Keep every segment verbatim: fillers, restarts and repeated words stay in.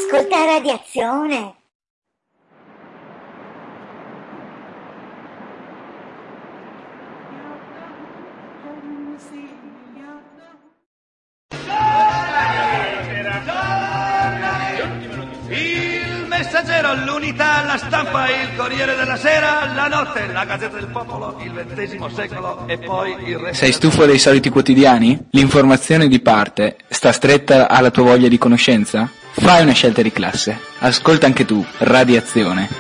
Ascolta Radiazione. Il Messaggero, l'Unità, la Stampa, il Corriere della Sera, la Notte, la Gazzetta del Popolo, il ventesimo secolo e poi il resto. Sei stufo dei soliti quotidiani? L'informazione di parte sta stretta alla tua voglia di conoscenza? Fai una scelta di classe. Ascolta anche tu Radiazione.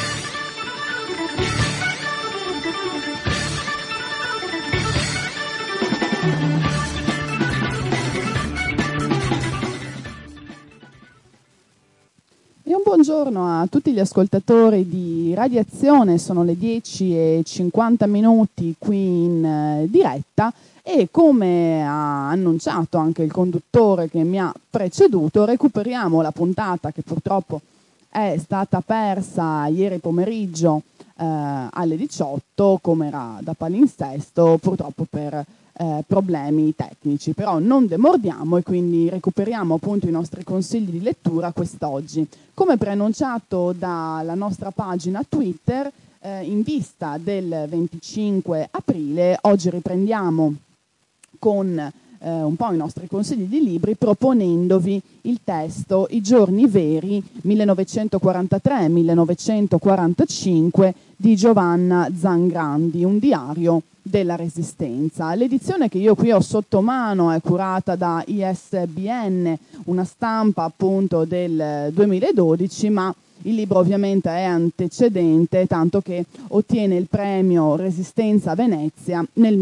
Buongiorno a tutti gli ascoltatori di Radiazione, sono le dieci e cinquanta minuti qui in eh, diretta e come ha annunciato anche il conduttore che mi ha preceduto, recuperiamo la puntata che purtroppo è stata persa ieri pomeriggio eh, alle diciotto, come era da palinsesto, purtroppo per Eh, problemi tecnici, però non demordiamo e quindi recuperiamo appunto i nostri consigli di lettura quest'oggi. Come preannunciato dalla nostra pagina Twitter, eh, in vista del venticinque aprile, oggi riprendiamo con eh, un po' i nostri consigli di libri, proponendovi il testo I giorni veri millenovecentoquarantatré millenovecentoquarantacinque di Giovanna Zangrandi, un diario della Resistenza. L'edizione che io qui ho sotto mano è curata da I S B N, una stampa appunto del duemiladodici, ma il libro ovviamente è antecedente, tanto che ottiene il premio Resistenza Venezia nel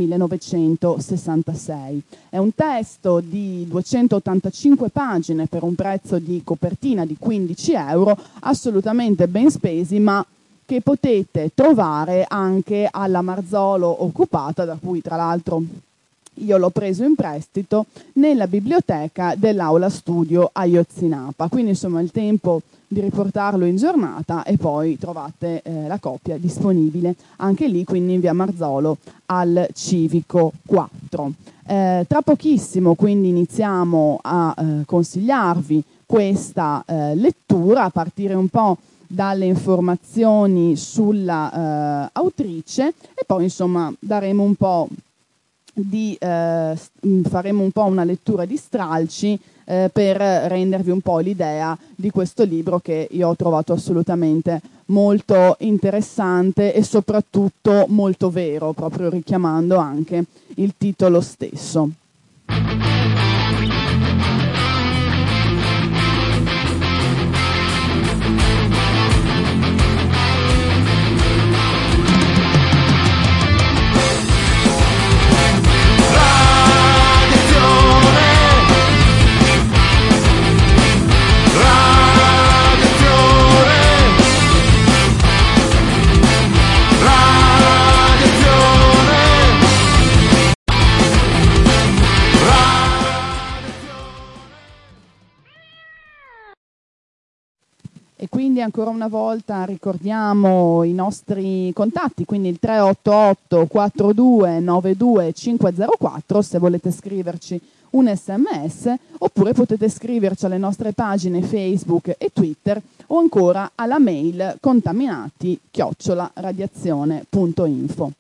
millenovecentosessantasei. È un testo di duecentottantacinque pagine per un prezzo di copertina di quindici euro, assolutamente ben spesi, ma che potete trovare anche alla Marzolo occupata, da cui tra l'altro io l'ho preso in prestito, nella biblioteca dell'Aula Studio a Iotzinapa. Quindi insomma il tempo di riportarlo in giornata e poi trovate eh, la copia disponibile anche lì, quindi in via Marzolo al Civico quattro. Eh, tra pochissimo quindi iniziamo a eh, consigliarvi questa eh, lettura, a partire un po' dalle informazioni sulla eh, autrice e poi insomma daremo un po' di eh, faremo un po' una lettura di stralci eh, per rendervi un po' l'idea di questo libro che io ho trovato assolutamente molto interessante e soprattutto molto vero, proprio richiamando anche il titolo stesso. E quindi ancora una volta ricordiamo i nostri contatti, quindi il tre otto otto quattro due nove due cinque zero quattro se volete scriverci un sms, oppure potete scriverci alle nostre pagine Facebook e Twitter o ancora alla mail contaminati chiocciola radiazione punto info.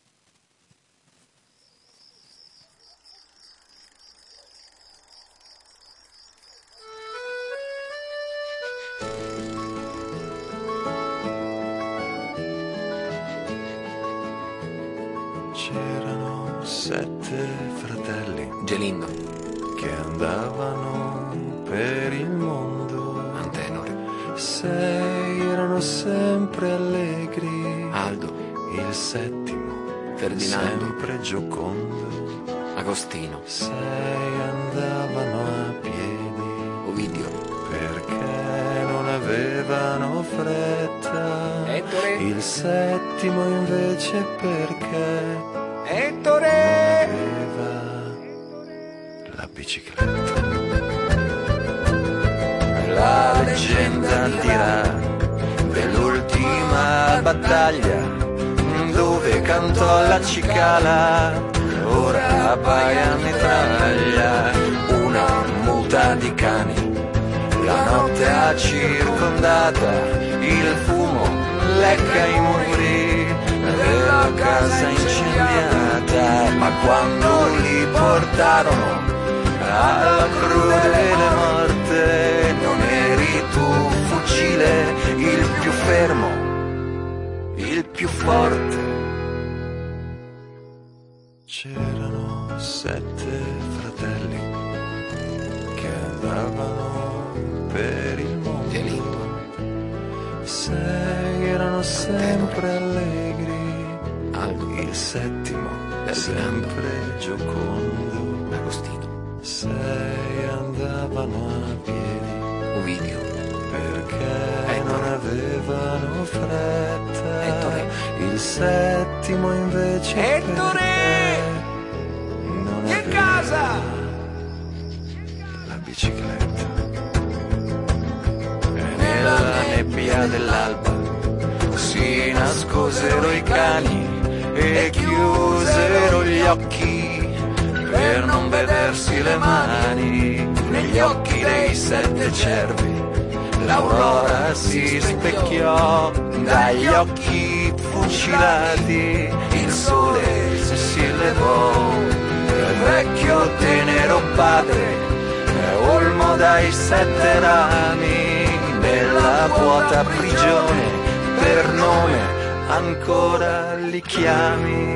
C'erano sette fratelli Gelindo, che andavano per il mondo. Antenore, Sei erano sempre allegri. Aldo, Il settimo Ferdinando, sempre giocondo. Agostino, Sei andavano a piedi Ovidio, perché non avevano fretta. Ettore, Il settimo invece perché Ettore, aveva la bicicletta. La leggenda dirà dell'ultima battaglia dove cantò la cicala, ora appaia in mitraglia una muta di cani La notte ha circondata, il fumo lecca i muri della casa incendiata, ma quando li portarono alla crudele morte non eri tu, fucile, il più fermo, il più forte. C'erano sette fratelli che andavano per il mondo. Che lindo. Sei erano sempre allegri, Aldo. il settimo Ferdinando. sempre giocondo. Agostino. Sei andavano a piedi Ovidio. perché Ettore. non avevano fretta. Ettore. Il settimo invece Ettore! perché non Che aveva casa? la bicicletta. E nella nebbia dell'alba si nascosero i cani e chiusero gli occhi per non vedersi le mani. Negli occhi dei sette cervi l'aurora si specchiò, dagli occhi fucilati il sole si levò. Il vecchio tenero padre è olmo dai sette rami, nella vuota prigione per nome ancora li chiami.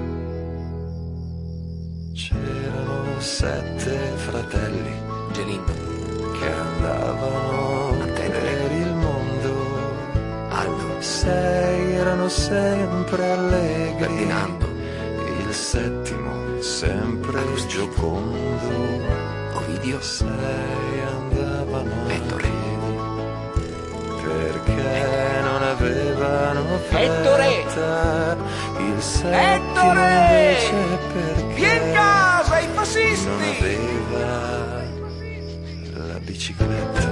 C'erano sette fratelli Gelindo. che andavano per il mondo. Aldo. Sei erano sempre allegri, Ferdinando. il settimo sempre giocondo. Ovidio. Sei andavano a Ettore. piedi perché non avevano Ettore. fretta. Il settimo Ettore. invece perché Vieni in casa, i non fascisti! aveva la bicicletta.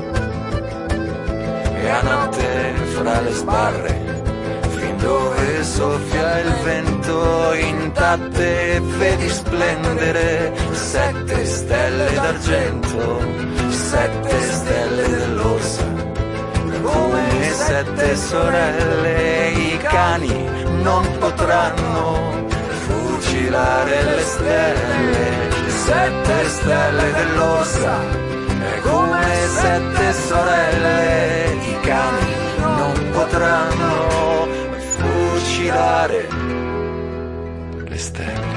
E a notte fra le sbarre, fin dove soffia il vento, intatte vedi splendere sette stelle d'argento, sette stelle dell'orsa, come sette sorelle. I cani non potranno fucilare le stelle, sette stelle dell'orsa, come sette sorelle. I cani non potranno fucilare le stelle.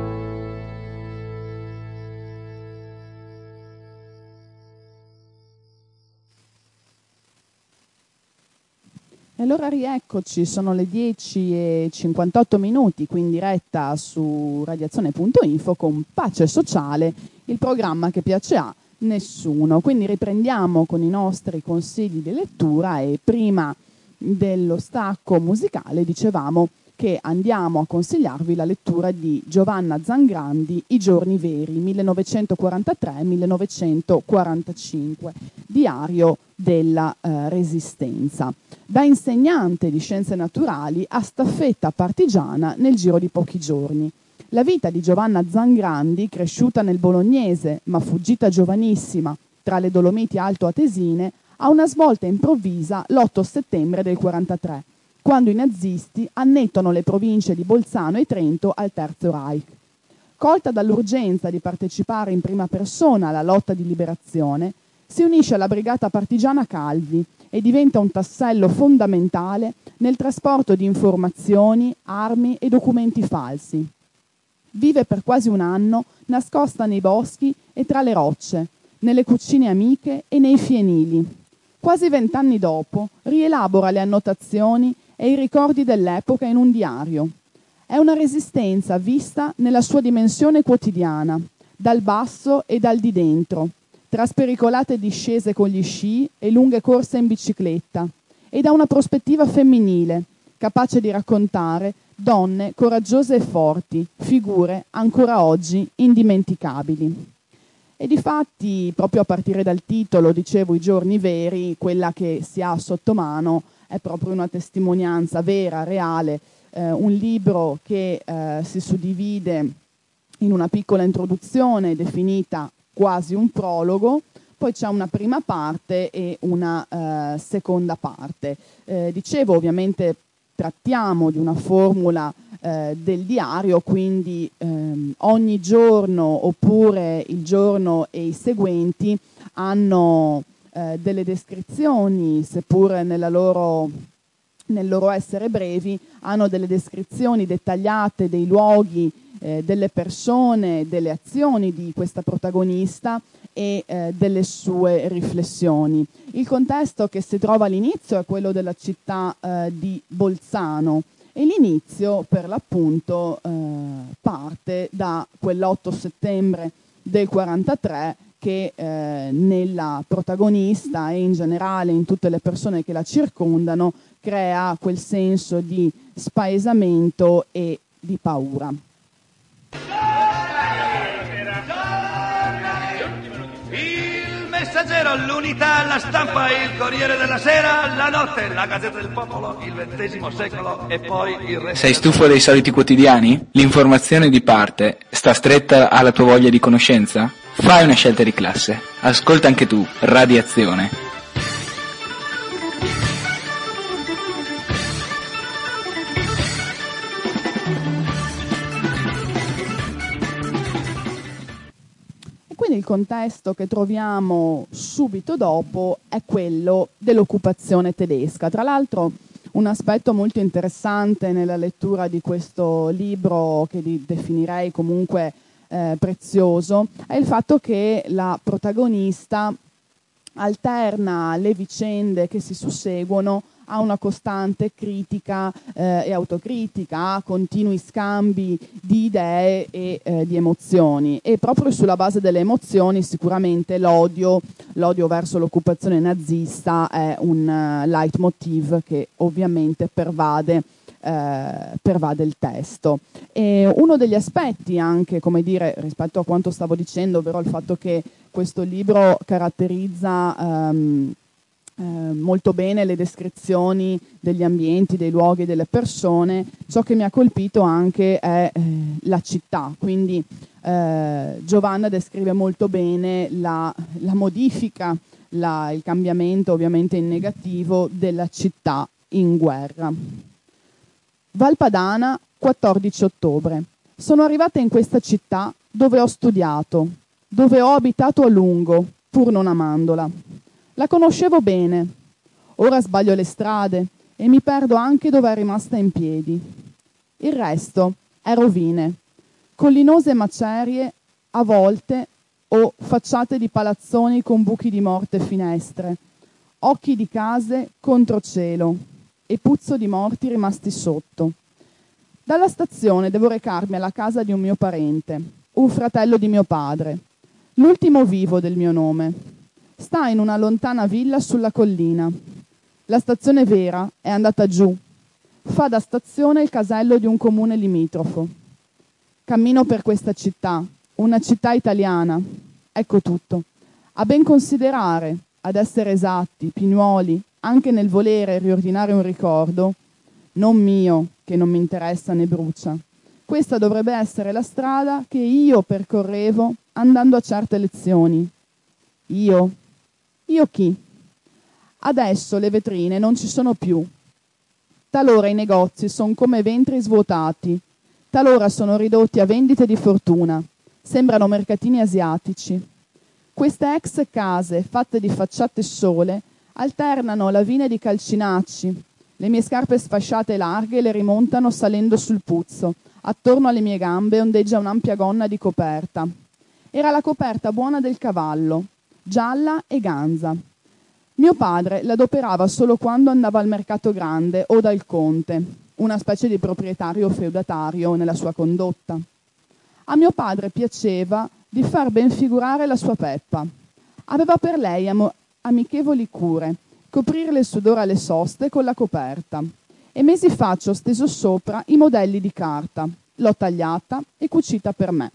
E allora rieccoci, sono le dieci e cinquantotto minuti, qui in diretta su radiazione punto info con Pace Sociale, il programma che piace a nessuno. Quindi riprendiamo con i nostri consigli di lettura e prima dello stacco musicale dicevamo che andiamo a consigliarvi la lettura di Giovanna Zangrandi, I giorni veri, millenovecentoquarantatré millenovecentoquarantacinque, diario della eh, Resistenza. Da insegnante di scienze naturali a staffetta partigiana nel giro di pochi giorni. La vita di Giovanna Zangrandi, cresciuta nel bolognese ma fuggita giovanissima tra le Dolomiti altoatesine, ha una svolta improvvisa l'otto settembre del quarantatré, quando i nazisti annettono le province di Bolzano e Trento al Terzo Reich. Colta dall'urgenza di partecipare in prima persona alla lotta di liberazione, si unisce alla brigata partigiana Calvi e diventa un tassello fondamentale nel trasporto di informazioni, armi e documenti falsi. Vive per quasi un anno nascosta nei boschi e tra le rocce, nelle cucine amiche e nei fienili. Quasi vent'anni dopo rielabora le annotazioni e i ricordi dell'epoca in un diario. È una resistenza vista nella sua dimensione quotidiana, dal basso e dal di dentro, tra spericolate discese con gli sci e lunghe corse in bicicletta, e da una prospettiva femminile, capace di raccontare donne coraggiose e forti, figure ancora oggi indimenticabili. E difatti, proprio a partire dal titolo, dicevo I giorni veri, quella che si ha sotto mano è proprio una testimonianza vera, reale, eh, un libro che eh, si suddivide in una piccola introduzione definita quasi un prologo, Poi c'è una prima parte e una eh, seconda parte. Eh, dicevo, ovviamente trattiamo di una formula eh, del diario, quindi ehm, ogni giorno oppure il giorno e i seguenti hanno eh, delle descrizioni, seppur nella loro, nel loro essere brevi, hanno delle descrizioni dettagliate dei luoghi, eh, delle persone, delle azioni di questa protagonista e eh, delle sue riflessioni. Il contesto che si trova all'inizio è quello della città eh, di Bolzano e l'inizio per l'appunto eh, parte da quell'otto settembre del quarantatré che eh, nella protagonista e in generale in tutte le persone che la circondano crea quel senso di spaesamento e di paura. Il Messaggero, l'Unità, la Stampa, il Corriere della Sera, la Notte, la Gazzetta del Popolo, il ventesimo secolo e poi il resto. Sei stufo dei soliti quotidiani? L'informazione di parte sta stretta alla tua voglia di conoscenza? Fai una scelta di classe. Ascolta anche tu Radiazione. Quindi il contesto che troviamo subito dopo è quello dell'occupazione tedesca. Tra l'altro un aspetto molto interessante nella lettura di questo libro, che definirei comunque eh, prezioso, è il fatto che la protagonista alterna le vicende che si susseguono a una costante critica eh, e autocritica, a continui scambi di idee e eh, di emozioni, e proprio sulla base delle emozioni sicuramente l'odio, l'odio verso l'occupazione nazista è un uh, leitmotiv che ovviamente pervade, eh, pervade il testo. E uno degli aspetti anche, come dire, rispetto a quanto stavo dicendo, ovvero il fatto che questo libro caratterizza um, Eh, molto bene le descrizioni degli ambienti, dei luoghi, delle persone, ciò che mi ha colpito anche è eh, la città, quindi eh, Giovanna descrive molto bene la, la modifica, la, il cambiamento ovviamente in negativo della città in guerra. Valpadana, quattordici ottobre. Sono arrivata in questa città dove ho studiato, dove ho abitato a lungo, pur non amandola. La conoscevo bene, ora sbaglio le strade e mi perdo anche dove è rimasta in piedi. Il resto è rovine, collinose macerie a volte o facciate di palazzoni con buchi di morte e finestre, occhi di case contro cielo e puzzo di morti rimasti sotto. Dalla stazione devo recarmi alla casa di un mio parente, un fratello di mio padre, l'ultimo vivo del mio nome. Sta in una lontana villa sulla collina. La stazione vera è andata giù. Fa da stazione il casello di un comune limitrofo. Cammino per questa città, una città italiana. Ecco tutto. A ben considerare, ad essere esatti, Pinuoli, anche nel volere riordinare un ricordo, non mio, che non mi interessa né brucia. Questa dovrebbe essere la strada che io percorrevo andando a certe lezioni. Io? Io chi? Adesso le vetrine non ci sono più. Talora i negozi sono come ventri svuotati, talora sono ridotti a vendite di fortuna, sembrano mercatini asiatici. Queste ex case, fatte di facciate sole, alternano lavine di calcinacci. Le mie scarpe sfasciate larghe le rimontano salendo sul puzzo. Attorno alle mie gambe ondeggia un'ampia gonna di coperta. Era la coperta buona del cavallo, gialla e ganza. Mio padre l'adoperava solo quando andava al mercato grande o dal conte, una specie di proprietario feudatario nella sua condotta. A mio padre piaceva di far ben figurare la sua Peppa. Aveva per lei am- amichevoli cure, coprirle il sudore alle soste con la coperta. E mesi fa ci ho steso sopra i modelli di carta, l'ho tagliata e cucita per me.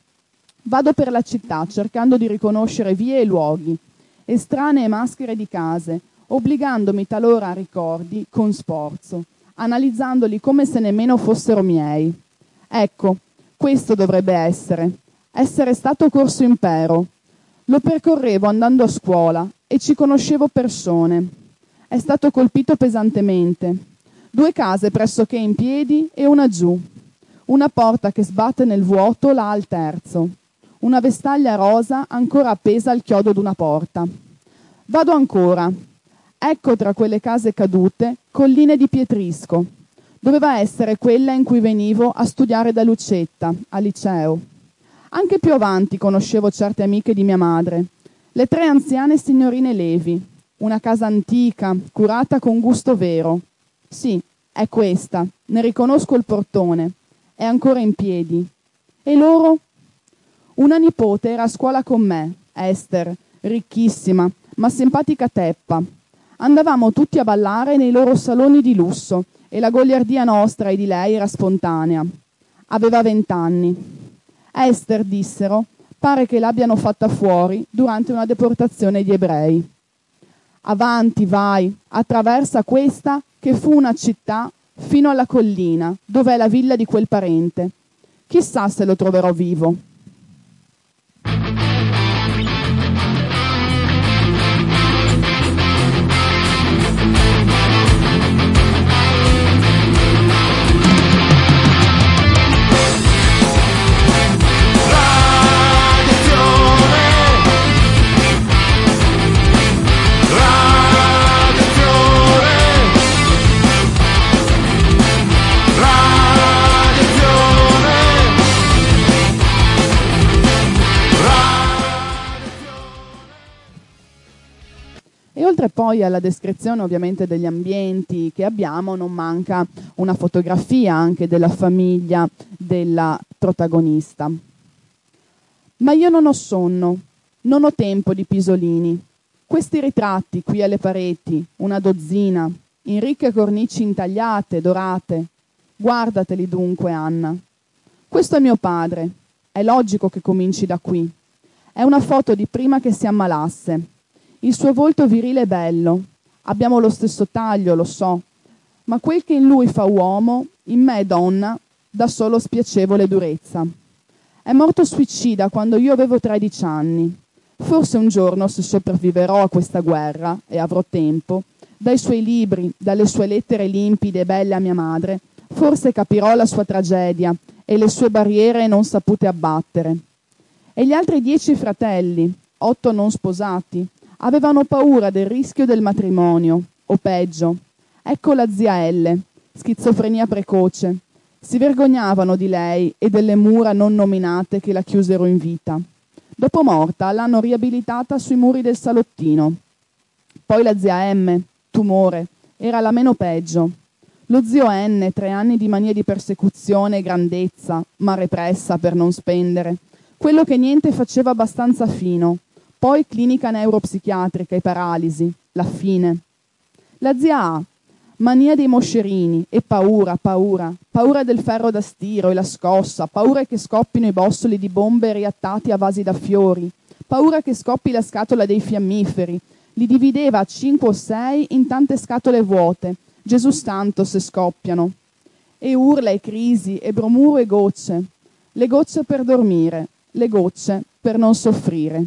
Vado per la città cercando di riconoscere vie e luoghi, estranee maschere di case, obbligandomi talora a ricordi con sforzo, analizzandoli come se nemmeno fossero miei. Ecco, questo dovrebbe essere, essere stato corso impero. Lo percorrevo andando a scuola e ci conoscevo persone. È stato colpito pesantemente. Due case pressoché in piedi e una giù. Una porta che sbatte nel vuoto là al terzo. Una vestaglia rosa ancora appesa al chiodo d'una porta. Vado ancora. Ecco tra quelle case cadute colline di Pietrisco. Doveva essere quella in cui venivo a studiare da Lucetta, al liceo. Anche più avanti conoscevo certe amiche di mia madre, le tre anziane signorine Levi, una casa antica, curata con gusto vero. Sì, è questa, ne riconosco il portone, è ancora in piedi. E loro? Una nipote era a scuola con me, Esther, ricchissima, ma simpatica teppa. Andavamo tutti a ballare nei loro saloni di lusso e la goliardia nostra e di lei era spontanea. Aveva vent'anni. Esther, dissero, pare che l'abbiano fatta fuori durante una deportazione di ebrei. Avanti, vai, attraversa questa che fu una città fino alla collina, dove è la villa di quel parente. Chissà se lo troverò vivo. E oltre poi alla descrizione ovviamente degli ambienti che abbiamo, non manca una fotografia anche della famiglia della protagonista. Ma io non ho sonno, non ho tempo di pisolini. Questi ritratti qui alle pareti, una dozzina, in ricche cornici intagliate, dorate. Guardateli dunque, Anna. Questo è mio padre. È logico che cominci da qui. È una foto di prima che si ammalasse. Il suo volto virile è bello, abbiamo lo stesso taglio, lo so, ma quel che in lui fa uomo, in me è donna, dà solo spiacevole durezza. È morto suicida quando io avevo tredici anni. Forse un giorno, se sopravviverò a questa guerra, e avrò tempo, dai suoi libri, dalle sue lettere limpide e belle a mia madre, forse capirò la sua tragedia e le sue barriere non sapute abbattere. E gli altri dieci fratelli, otto non sposati, avevano paura del rischio del matrimonio, o peggio. Ecco la zia Elle, schizofrenia precoce. Si vergognavano di lei e delle mura non nominate che la chiusero in vita. Dopo morta l'hanno riabilitata sui muri del salottino. Poi la zia M, tumore, era la meno peggio. Lo zio N, tre anni di mania di persecuzione e grandezza, ma repressa per non spendere. Quello che niente faceva abbastanza fino. Poi clinica neuropsichiatrica e paralisi, la fine. La zia A, mania dei moscerini e paura, paura, paura del ferro da stiro e la scossa, paura che scoppino i bossoli di bombe riattati a vasi da fiori, paura che scoppi la scatola dei fiammiferi, li divideva a cinque o sei in tante scatole vuote, Gesù santo se scoppiano. E urla e crisi e bromuro e gocce, le gocce per dormire, le gocce per non soffrire.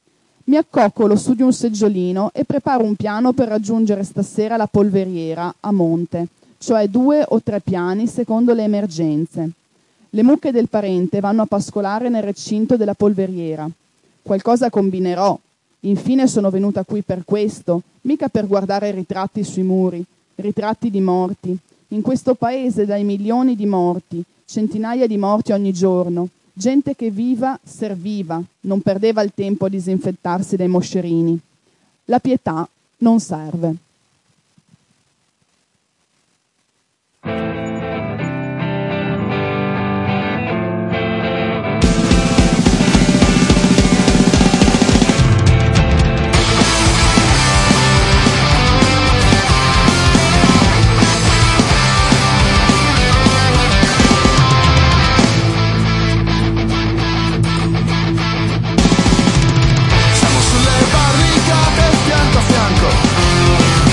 Mi accoccolo su di un seggiolino e preparo un piano per raggiungere stasera la polveriera a monte, cioè due o tre piani secondo le emergenze. Le mucche del parente vanno a pascolare nel recinto della polveriera. Qualcosa combinerò. Infine sono venuta qui per questo, mica per guardare ritratti sui muri, ritratti di morti. In questo paese dai milioni di morti, centinaia di morti ogni giorno, gente che viva serviva, non perdeva il tempo a disinfettarsi dai moscerini. La pietà non serve. Fianco a fianco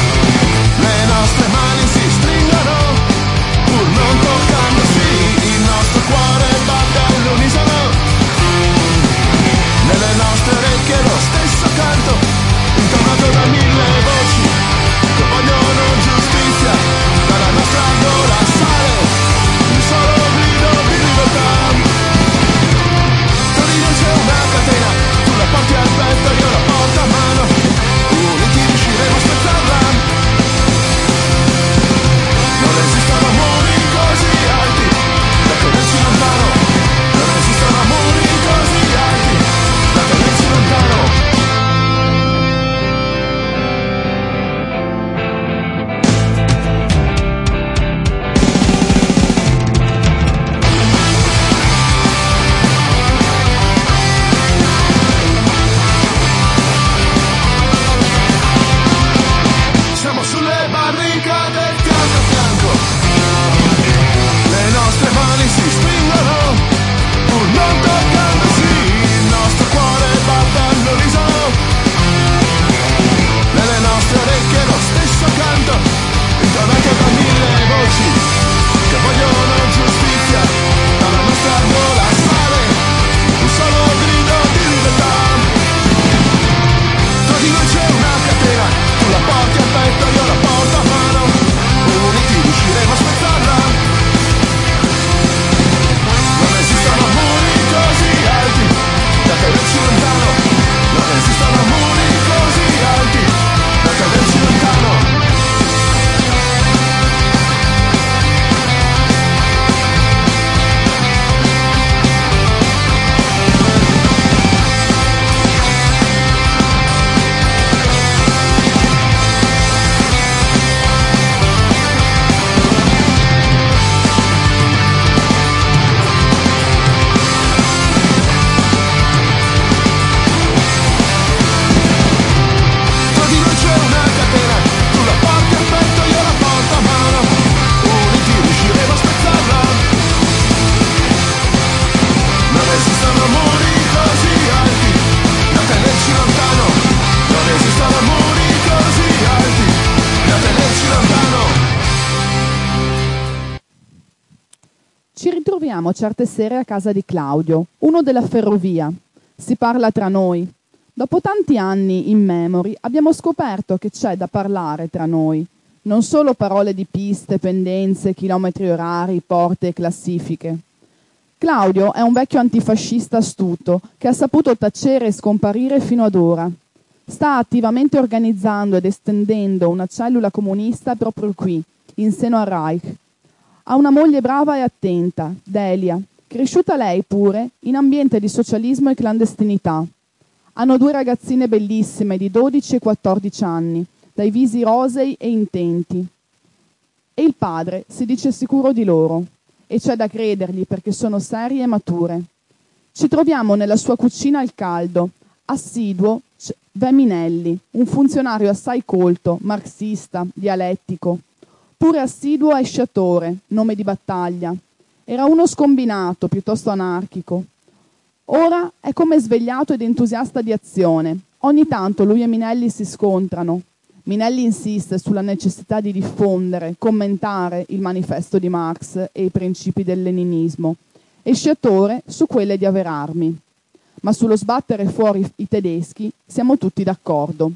troviamo certe sere a casa di Claudio, uno della ferrovia. Si parla tra noi. Dopo tanti anni in memory abbiamo scoperto che c'è da parlare tra noi. Non solo parole di piste, pendenze, chilometri orari, porte e classifiche. Claudio è un vecchio antifascista astuto che ha saputo tacere e scomparire fino ad ora. Sta attivamente organizzando ed estendendo una cellula comunista proprio qui, in seno al Reich. Ha una moglie brava e attenta, Delia, cresciuta lei pure in ambiente di socialismo e clandestinità. Hanno due ragazzine bellissime di dodici e quattordici anni, dai visi rosei e intenti. E il padre si dice sicuro di loro, e c'è da credergli perché sono serie e mature. Ci troviamo nella sua cucina al caldo, assiduo Veminelli, un funzionario assai colto, marxista, dialettico, pure assiduo esciatore, nome di battaglia. Era uno scombinato, piuttosto anarchico. Ora è come svegliato ed entusiasta di azione. Ogni tanto lui e Minelli si scontrano. Minelli insiste sulla necessità di diffondere, commentare il manifesto di Marx e i principi del leninismo, e Sciatore su quelle di aver armi. Ma sullo sbattere fuori i tedeschi siamo tutti d'accordo.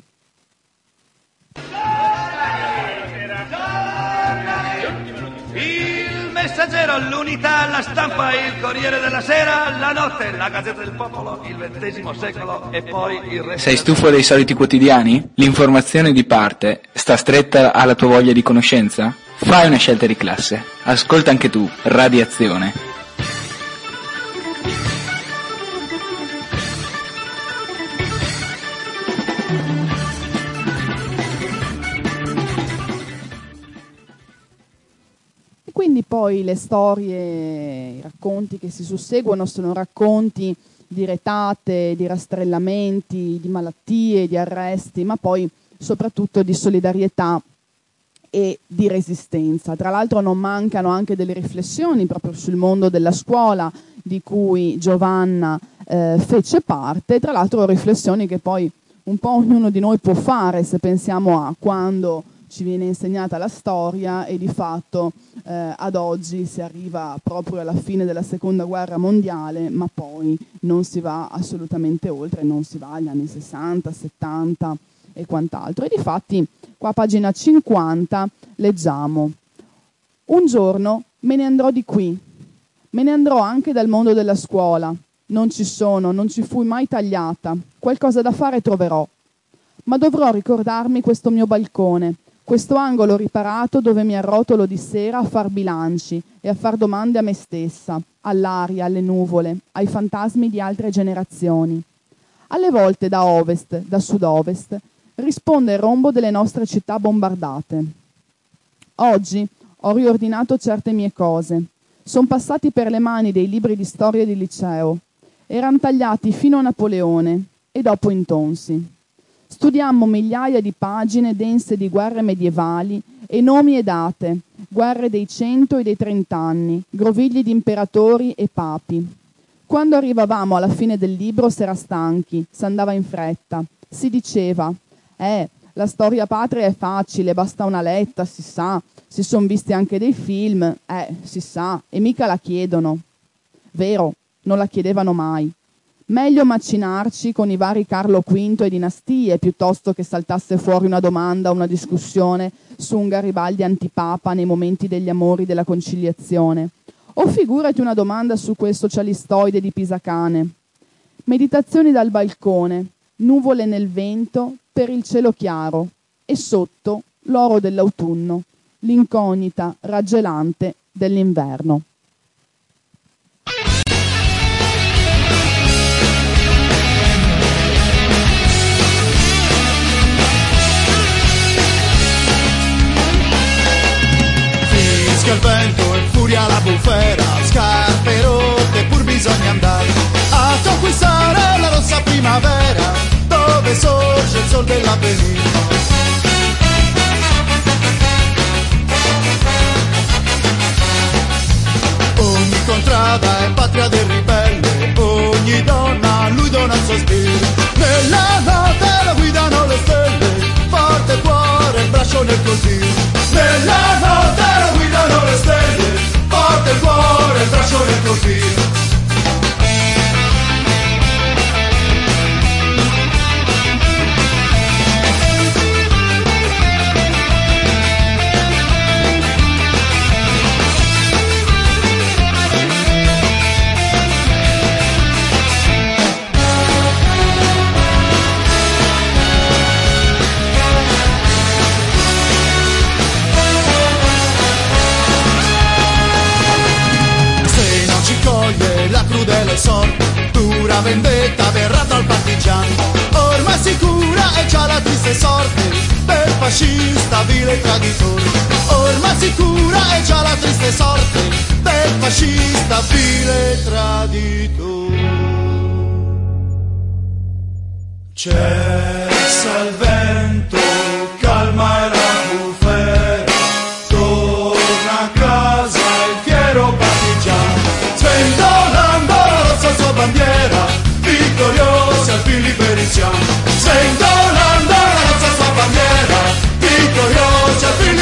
Il Messaggero, l'Unità, la Stampa, il Corriere della Sera, la Notte, la Gazzetta del Popolo, il ventesimo secolo e poi il resto. Sei stufo dei soliti quotidiani? L'informazione di parte sta stretta alla tua voglia di conoscenza? Fai una scelta di classe. Ascolta anche tu Radiazione. Quindi poi le storie, i racconti che si susseguono sono racconti di retate, di rastrellamenti, di malattie, di arresti, ma poi soprattutto di solidarietà e di resistenza. Tra l'altro non mancano anche delle riflessioni proprio sul mondo della scuola di cui Giovanna eh, fece parte, tra l'altro riflessioni che poi un po' ognuno di noi può fare se pensiamo a quando ci viene insegnata la storia e di fatto eh, ad oggi si arriva proprio alla fine della seconda guerra mondiale, ma poi non si va assolutamente oltre, non si va agli anni sessanta, settanta e quant'altro. E difatti qua a pagina cinquanta leggiamo: un giorno me ne andrò di qui, me ne andrò anche dal mondo della scuola, non ci sono, non ci fui mai tagliata, qualcosa da fare troverò, ma dovrò ricordarmi questo mio balcone, questo angolo riparato dove mi arrotolo di sera a far bilanci e a far domande a me stessa, all'aria, alle nuvole, ai fantasmi di altre generazioni. Alle volte da ovest, da sud-ovest, risponde il rombo delle nostre città bombardate. Oggi ho riordinato certe mie cose. Sono passati per le mani dei libri di storia di liceo. Eran tagliati fino a Napoleone e dopo intonsi. Studiammo migliaia di pagine dense di guerre medievali e nomi e date, guerre dei cento e dei trent'anni, grovigli di imperatori e papi. Quando arrivavamo alla fine del libro s'era stanchi, s'andava in fretta. Si diceva, eh, la storia patria è facile, basta una letta, si sa, si son visti anche dei film, eh, si sa, e mica la chiedono. Vero, non la chiedevano mai. Meglio macinarci con i vari Carlo quinto e dinastie piuttosto che saltasse fuori una domanda o una discussione su un Garibaldi antipapa nei momenti degli amori della conciliazione. O figurati una domanda su quel socialistoide di Pisacane. Meditazioni dal balcone, nuvole nel vento per il cielo chiaro e sotto l'oro dell'autunno, l'incognita raggelante dell'inverno. Fischia il vento e furia la bufera, scarpe rotte pur bisogna andare a conquistare la rossa primavera dove sorge il sol dell'avvenire. Ogni contrada è patria del ribelle, ogni donna a lui dona il suo spirito. Nella notte la guidano le stelle, forte il cuore, il braccio nel coltivo. Nella notte la guidano le stelle, forte il cuore, il braccio nel coltivo. così. La crudele sorte, dura vendetta verrà dal partigiano, ormai sicura è già la triste sorte del fascista vile e traditore, ormai sicura è già la triste sorte del fascista vile e traditore. Cessa il vento, calma e la bufera, torna a casa il fiero partigiano, sventolando la rossa sua bandiera, vittoriosi alpini periziani, sventolando la rossa sua bandiera, vittoriosi alpini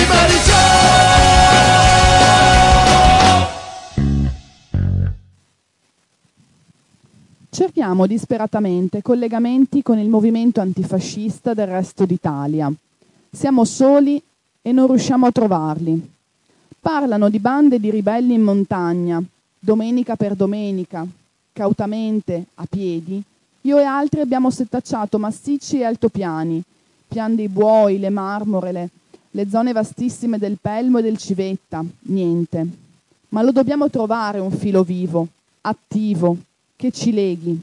periziani. Cerchiamo disperatamente collegamenti con il movimento antifascista del resto d'Italia. Siamo soli e non riusciamo a trovarli. Parlano di bande di ribelli in montagna, domenica per domenica, cautamente, a piedi. Io e altri abbiamo setacciato massicci e altopiani, pian dei Buoi, le Marmore, le, le zone vastissime del Pelmo e del Civetta, niente. Ma lo dobbiamo trovare un filo vivo, attivo, che ci leghi.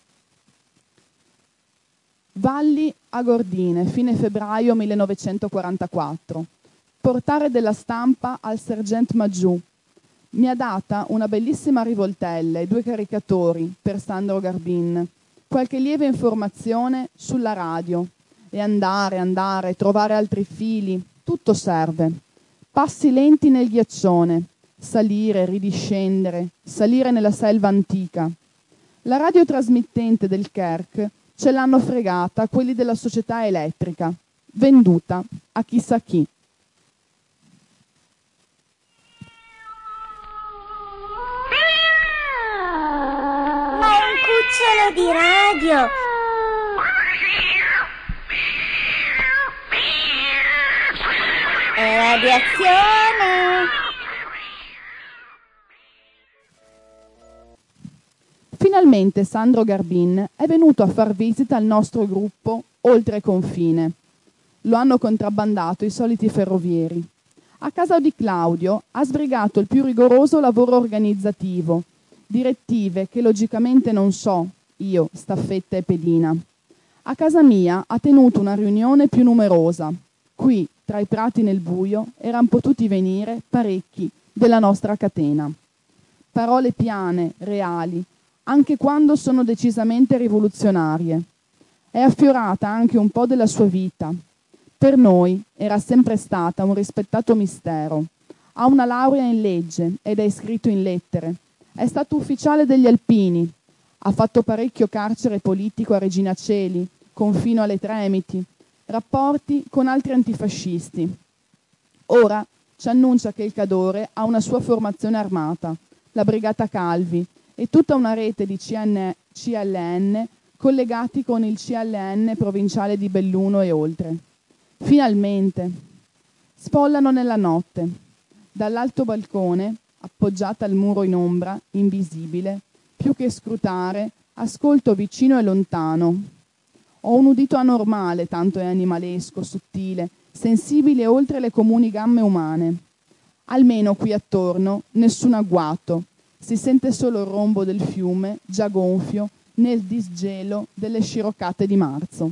Valli a Gordine, fine febbraio millenovecentoquarantaquattro. Portare della stampa al sergent Maggiù. Mi ha data una bellissima rivoltella e due caricatori per Sandro Garbin, qualche lieve informazione sulla radio. E andare, andare, trovare altri fili, tutto serve. Passi lenti nel ghiaccione, salire, ridiscendere, salire nella selva antica. La radiotrasmittente del Kerk ce l'hanno fregata quelli della società elettrica, venduta a chissà chi. Ma un cucciolo di radio! È radiazione! Finalmente Sandro Garbin è venuto a far visita al nostro gruppo oltre confine. Lo hanno contrabbandato i soliti ferrovieri. A casa di Claudio ha sbrigato il più rigoroso lavoro organizzativo, direttive che logicamente non so, io, staffetta e pedina. A casa mia ha tenuto una riunione più numerosa. Qui, tra i prati nel buio, eran potuti venire parecchi della nostra catena. Parole piane, reali, anche quando sono decisamente rivoluzionarie. È affiorata anche un po' della sua vita. Per noi era sempre stata un rispettato mistero. Ha una laurea in legge ed è iscritto in lettere. È stato ufficiale degli Alpini. Ha fatto parecchio carcere politico a Regina Coeli, confino alle Tremiti, rapporti con altri antifascisti. Ora ci annuncia che il Cadore ha una sua formazione armata, la Brigata Calvi, e tutta una rete di C N C L N collegati con il C L N provinciale di Belluno e oltre. Finalmente! Spollano nella notte. Dall'alto balcone, appoggiata al muro in ombra, invisibile, più che scrutare, ascolto vicino e lontano. Ho un udito anormale, tanto è animalesco, sottile, sensibile oltre le comuni gamme umane. Almeno qui attorno nessun agguato. Si sente solo il rombo del fiume, già gonfio, nel disgelo delle sciroccate di marzo.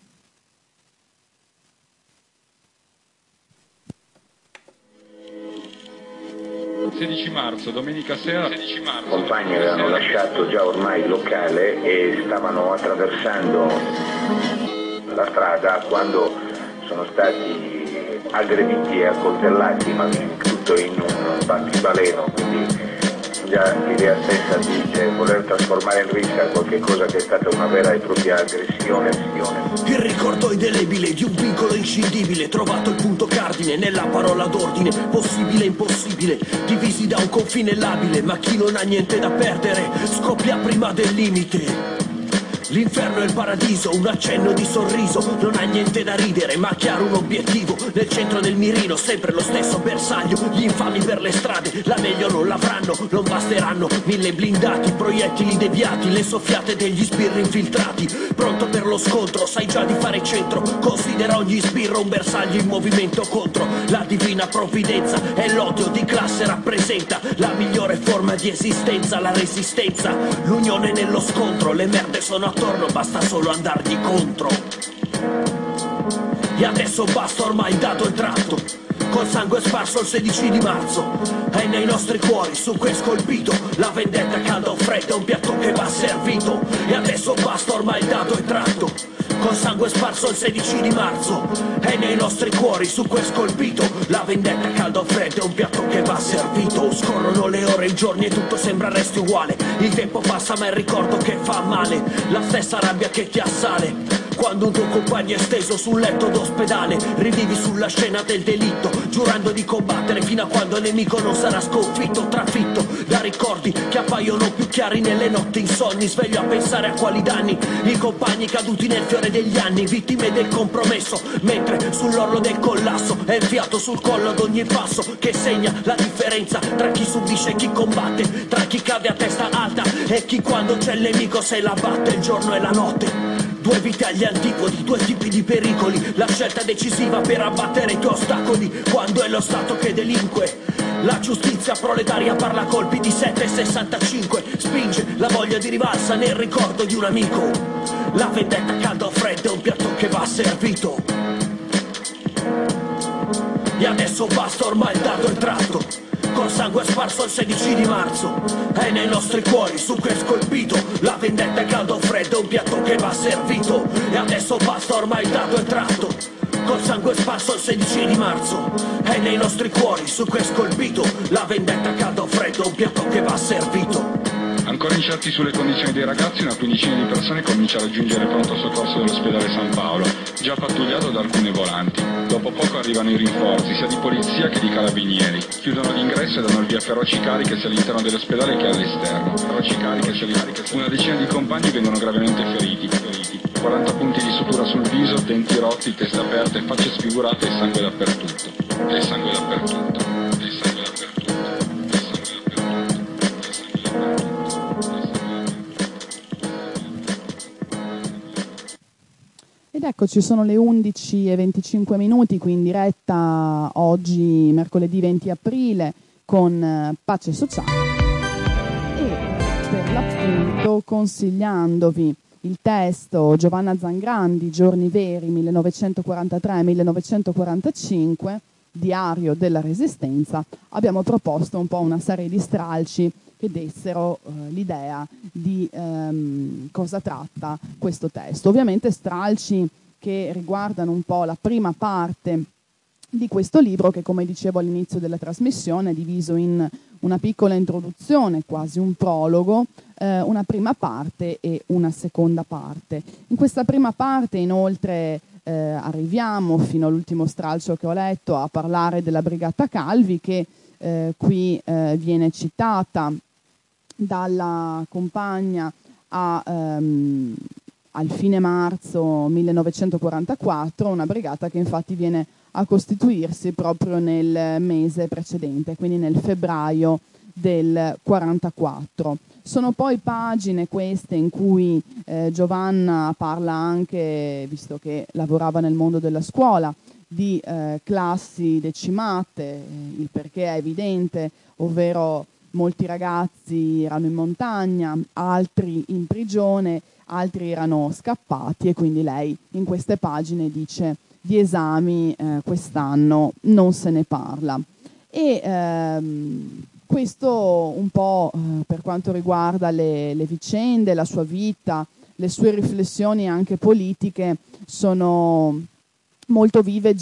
sedici marzo, domenica sera. sedici marzo. I compagni avevano lasciato già ormai il locale e stavano attraversando la strada quando sono stati aggrediti e accoltellati, ma tutto in un battibaleno, quindi già l'idea stessa di eh, voler trasformare il rissa in qualcosa che è stata una vera e propria aggressione. Il ricordo indelebile di un vincolo inscindibile, trovato il punto cardine nella parola d'ordine, possibile e impossibile, divisi da un confine labile, ma chi non ha niente da perdere scoppia prima del limite. L'inferno e il paradiso, un accenno di sorriso, non ha niente da ridere, ma chiaro un obiettivo, nel centro del mirino, sempre lo stesso bersaglio, gli infami per le strade, la meglio non l'avranno, non basteranno mille blindati, proiettili deviati, le soffiate degli sbirri infiltrati, pronto per lo scontro, sai già di fare centro, considera ogni sbirro un bersaglio in movimento contro, la divina provvidenza e l'odio di classe rappresenta la migliore forma di esistenza, la resistenza, l'unione nello scontro, le merde sono attorno, basta solo andargli contro. E adesso basta, ormai il dato è tratto, col sangue sparso il sedici di marzo, e nei nostri cuori su cui è scolpito la vendetta calda o fredda, un piatto che va servito. E adesso basta, ormai il dato è tratto, col sangue sparso il sedici di marzo, e nei nostri cuori su cui è scolpito la vendetta calda o fredda, un piatto che va servito. Scorrono le ore, i giorni e tutto sembra resti uguale, il tempo passa ma il ricordo che fa male, la stessa rabbia che ti assale quando un tuo compagno è steso sul letto d'ospedale, rivivi sulla scena del delitto, giurando di combattere fino a quando il nemico non sarà sconfitto, trafitto da ricordi che appaiono più chiari nelle notti insonni, sveglio a pensare a quali danni i compagni caduti nel fiore degli anni, vittime del compromesso, mentre sull'orlo del collasso è il fiato sul collo ad ogni passo che segna la differenza tra chi subisce e chi combatte, tra chi cade a testa alta e chi quando c'è il nemico se la batte il giorno e la notte. Due vite agli antipodi, due tipi di pericoli, la scelta decisiva per abbattere i tuoi ostacoli, quando è lo Stato che delinque. La giustizia proletaria parla a colpi di sette e sessantacinque, spinge la voglia di rivalsa nel ricordo di un amico. La vendetta calda o fredda è un piatto che va servito. E adesso basta, ormai il dato è tratto, col sangue sparso il sedici di marzo, e nei nostri cuori su cui è scolpito la vendetta è caldo o freddo, un piatto che va servito. E adesso basta, ormai il dato è tratto, col sangue sparso il sedici di marzo, e nei nostri cuori su cui è scolpito la vendetta caldo o freddo, un piatto che va servito. Ancora incerti sulle condizioni dei ragazzi, una quindicina di persone comincia a raggiungere il pronto soccorso dell'ospedale San Paolo, già pattugliato da alcune volanti. Dopo poco arrivano i rinforzi, sia di polizia che di carabinieri. Chiudono l'ingresso e danno il via a feroci cariche sia all'interno dell'ospedale che all'esterno. Feroci cariche sia all'interno. Una decina di compagni vengono gravemente feriti. feriti. quaranta punti di sutura sul viso, denti rotti, teste aperte, facce sfigurate e sangue dappertutto. E sangue dappertutto. E sangue dappertutto. Ed eccoci, sono le undici e venticinque minuti, qui in diretta oggi, mercoledì venti aprile, con Pace Sociale e per l'appunto consigliandovi il testo Giovanna Zangrandi, Giorni Veri millenovecentoquarantatré millenovecentoquarantacinque, Diario della Resistenza. Abbiamo proposto un po' una serie di stralci che dessero eh, l'idea di ehm, cosa tratta questo testo. Ovviamente stralci che riguardano un po' la prima parte di questo libro che, come dicevo all'inizio della trasmissione, è diviso in una piccola introduzione, quasi un prologo, eh, una prima parte e una seconda parte. In questa prima parte, inoltre, eh, arriviamo fino all'ultimo stralcio che ho letto a parlare della Brigata Calvi, che eh, qui eh, viene citata dalla compagna a, ehm, al fine marzo millenovecentoquarantaquattro, una brigata che infatti viene a costituirsi proprio nel mese precedente, quindi nel febbraio del quarantaquattro. Sono poi pagine queste in cui eh, Giovanna parla anche, visto che lavorava nel mondo della scuola, di eh, classi decimate, il perché è evidente, ovvero molti ragazzi erano in montagna, altri in prigione, altri erano scappati, e quindi lei in queste pagine dice di esami eh, quest'anno non se ne parla. E ehm, questo un po' eh, per quanto riguarda le, le vicende, la sua vita, le sue riflessioni anche politiche sono molto vive già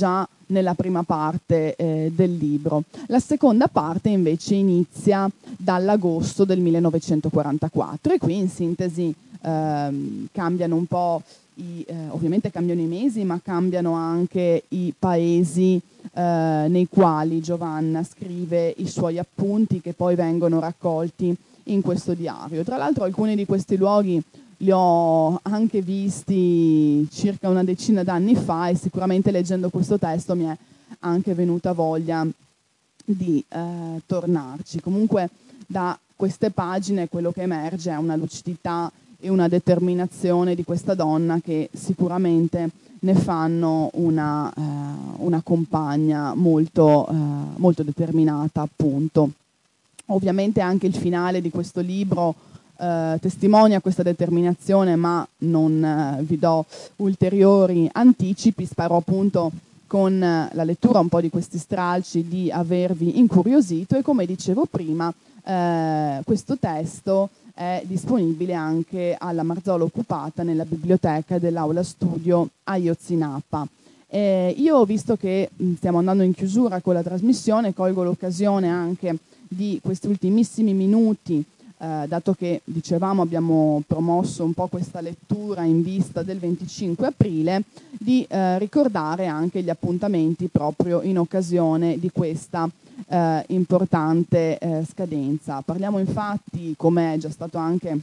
nella prima parte eh, del libro. La seconda parte invece inizia dall'agosto del millenovecentoquarantaquattro e qui in sintesi ehm, cambiano un po' i, eh, ovviamente cambiano i mesi, ma cambiano anche i paesi eh, nei quali Giovanna scrive i suoi appunti che poi vengono raccolti in questo diario. Tra l'altro alcuni di questi luoghi li ho anche visti circa una decina d'anni fa e sicuramente leggendo questo testo mi è anche venuta voglia di eh, tornarci. Comunque da queste pagine quello che emerge è una lucidità e una determinazione di questa donna che sicuramente ne fanno una, eh, una compagna molto, eh, molto determinata, appunto. Ovviamente anche il finale di questo libro eh, testimonia questa determinazione, ma non eh, vi do ulteriori anticipi. Spero appunto con la lettura un po' di questi stralci di avervi incuriosito e, come dicevo prima, eh, questo testo è disponibile anche alla Marzolo Occupata nella biblioteca dell'aula studio a Ayotzinapa. Eh, io, visto che stiamo andando in chiusura con la trasmissione, colgo l'occasione anche di questi ultimissimi minuti, eh, dato che, dicevamo, abbiamo promosso un po' questa lettura in vista del venticinque aprile, di eh, ricordare anche gli appuntamenti proprio in occasione di questa eh, importante eh, scadenza. Parliamo infatti, come è già stato anche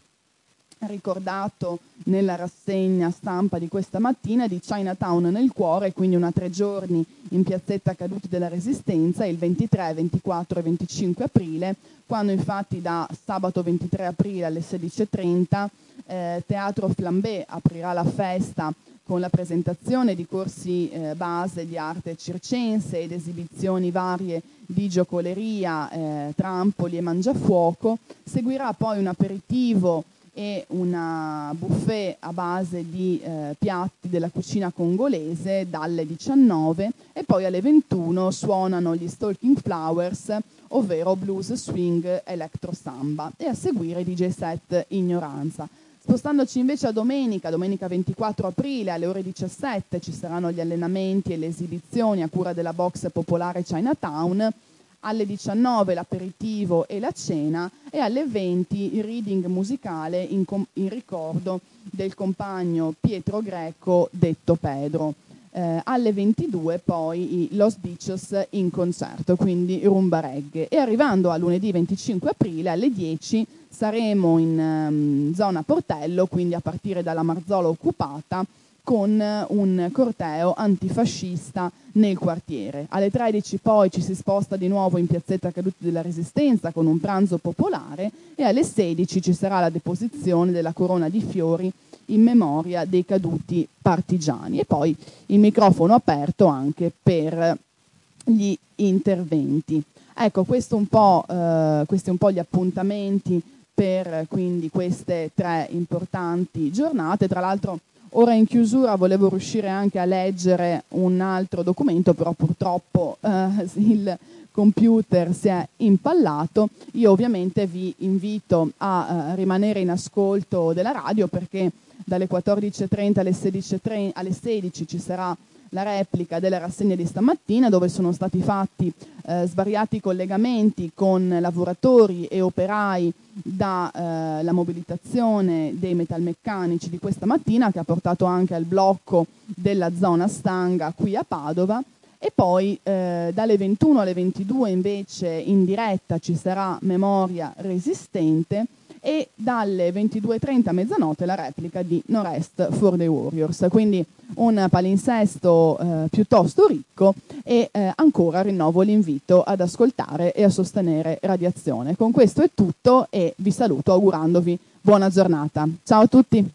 ricordato nella rassegna stampa di questa mattina, di Chinatown nel cuore, quindi una tre giorni in piazzetta Caduti della Resistenza, il ventitré, ventiquattro e venticinque aprile, quando infatti da sabato ventitré aprile alle sedici e trenta eh, Teatro Flambé aprirà la festa con la presentazione di corsi eh, base di arte circense ed esibizioni varie di giocoleria, eh, trampoli e mangiafuoco. Seguirà poi un aperitivo e una buffet a base di eh, piatti della cucina congolese dalle diciannove e poi alle ventuno suonano gli Stalking Flowers, ovvero blues, swing, electro samba, e a seguire D J set Ignoranza. Spostandoci invece a domenica, domenica ventiquattro aprile alle ore diciassette ci saranno gli allenamenti e le esibizioni a cura della box popolare Chinatown, alle diciannove l'aperitivo e la cena e alle venti il reading musicale in, com- in ricordo del compagno Pietro Greco detto Pedro. Eh, alle ventidue poi i Los Beaches in concerto, quindi rumba reggae. E arrivando a lunedì venticinque aprile alle dieci saremo in um, zona Portello, quindi a partire dalla Marzolo Occupata, con un corteo antifascista nel quartiere. Alle tredici poi ci si sposta di nuovo in piazzetta Caduti della Resistenza con un pranzo popolare e alle sedici ci sarà la deposizione della corona di fiori in memoria dei caduti partigiani e poi il microfono aperto anche per gli interventi. Ecco, questo un po', eh, questi un po' gli appuntamenti per quindi queste tre importanti giornate. Tra l'altro ora in chiusura volevo riuscire anche a leggere un altro documento, però purtroppo eh, il computer si è impallato. Io ovviamente vi invito a eh, rimanere in ascolto della radio, perché dalle quattordici e trenta alle sedici e trenta, alle sedici ci sarà la replica della rassegna di stamattina, dove sono stati fatti eh, svariati collegamenti con lavoratori e operai dalla eh, mobilitazione dei metalmeccanici di questa mattina, che ha portato anche al blocco della zona Stanga qui a Padova. E poi eh, dalle ventuno alle ventidue invece in diretta ci sarà Memoria Resistente, e dalle ventidue e trenta a mezzanotte la replica di No Rest for the Warriors. Quindi un palinsesto eh, piuttosto ricco e eh, ancora rinnovo l'invito ad ascoltare e a sostenere Radiazione. Con questo è tutto e vi saluto augurandovi buona giornata. Ciao a tutti!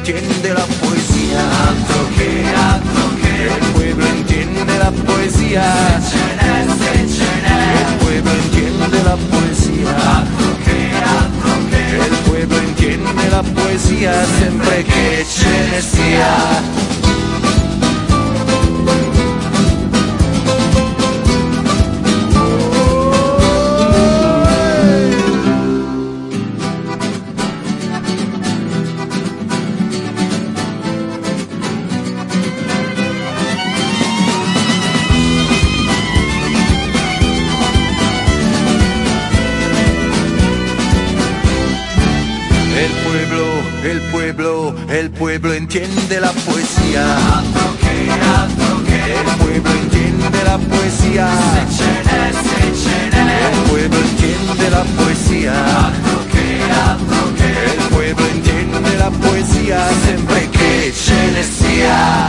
entiende la poesia. Altro che, altro che. El pueblo entiende la poesia. Se ce n'è, se ce n'è. El pueblo entiende la poesia. Altro che, altro che. El pueblo entiende la poesia sempre che ce ne sia. El pueblo, el pueblo entiende la poesia. Altro che, altro che. El pueblo entiende la poesia. Se ce n'è, se ce n'è. El pueblo entiende la poesia. Altro che, altro che. El pueblo entiende la poesia.